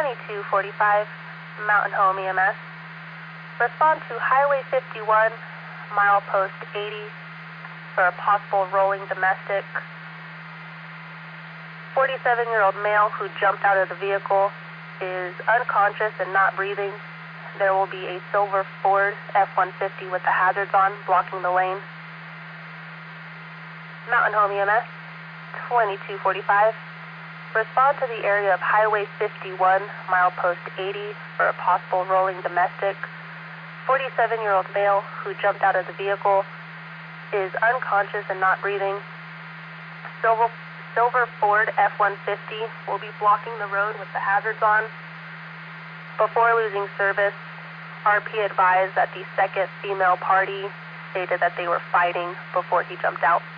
2245, Mountain Home EMS. Respond to Highway 51, milepost 80, for a possible rolling domestic. 47-year-old male who jumped out of the vehicle is unconscious and not breathing. There will be a silver Ford F-150 with the hazards on, blocking the lane. Mountain Home EMS, 2245. Respond to the area of Highway 51, milepost 80, for a possible rolling domestic. 47-year-old male who jumped out of the vehicle is unconscious and not breathing. Silver Ford F-150 will be blocking the road with the hazards on. Before losing service, RP advised that the second female party stated that they were fighting before he jumped out.